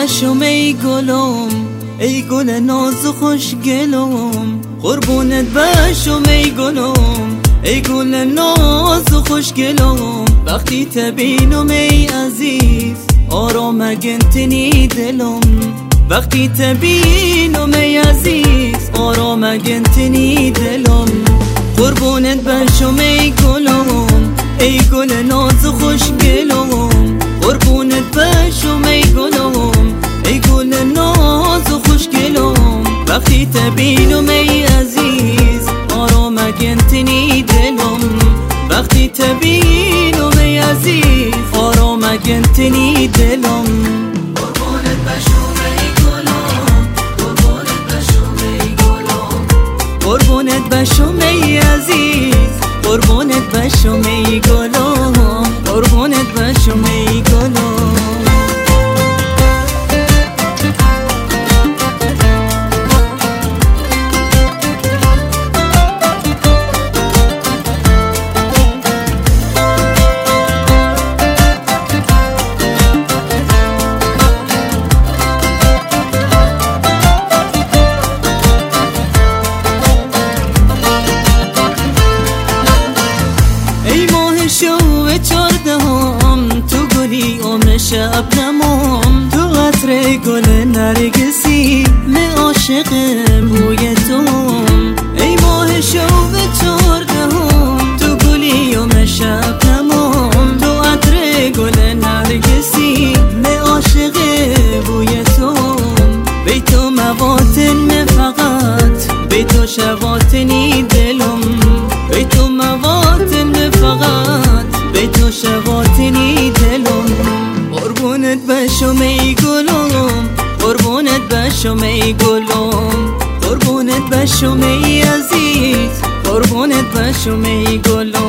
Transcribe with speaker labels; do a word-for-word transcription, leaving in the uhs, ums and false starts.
Speaker 1: بشم ای گلم، ای گل ناز و خوشگلم. قربونت بشم ای گلم، ای گل ناز و خوشگلم. وقتی تبینم ای عزیز آرام گنتنی دلم. وقتی تبینم ای عزیز آرام گنتنی دلم. قربونت بشم ای گلم، ای گل ناز و خوشگلم. قربونت بشم ای گلم، ای گل ناز و خوشگلم. وقتی تبینم ای عزیز آرام گنتنی دلم. وقتی تبینم ای عزیز آرام گنتنی دلم.
Speaker 2: قربونت بشم ای گلم، قربونت بشم ای گلم.
Speaker 1: قربونت بشم ای عزیز، قربونت بشم ای گلم. قربونت بشم ای گلم. شو چاردهم تو گلی عمر شبنمم. تو قطره گل نرگسی من عاشق بوی توم. ای ماه شو چاردهم تو گلی عمر شبنمم. تو قطره گل نرگسی من عاشق بوی توم. بی تو مواطن من فقط، بی تو شواطنی دلم. بی تو مواطن من فقط، بی تو شواطنی دلم. قربونت بشم ای گلم، قربونت بشم ای گلم. قربونت بشم ای عزیز، قربونت بشم ای گلم.